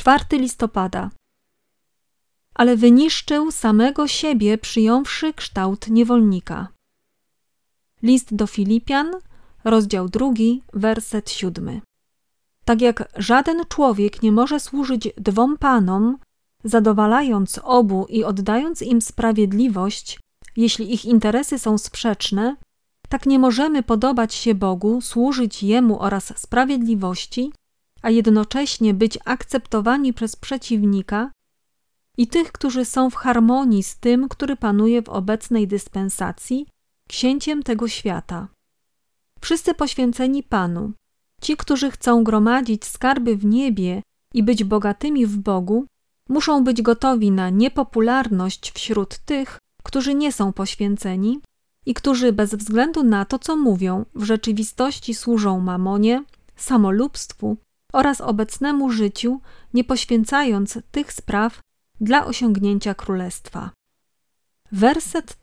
4 listopada. Ale wyniszczył samego siebie, przyjąwszy kształt niewolnika. List do Filipian, rozdział 2, werset 7. Tak jak żaden człowiek nie może służyć 2 panom, zadowalając obu i oddając im sprawiedliwość, jeśli ich interesy są sprzeczne, tak nie możemy podobać się Bogu, służyć Jemu oraz sprawiedliwości, a jednocześnie być akceptowani przez przeciwnika i tych, którzy są w harmonii z tym, który panuje w obecnej dyspensacji, księciem tego świata. Wszyscy poświęceni Panu, ci, którzy chcą gromadzić skarby w niebie i być bogatymi w Bogu, muszą być gotowi na niepopularność wśród tych, którzy nie są poświęceni i którzy bez względu na to, co mówią, w rzeczywistości służą mamonie, samolubstwu oraz obecnemu życiu, nie poświęcając tych spraw dla osiągnięcia królestwa. Werset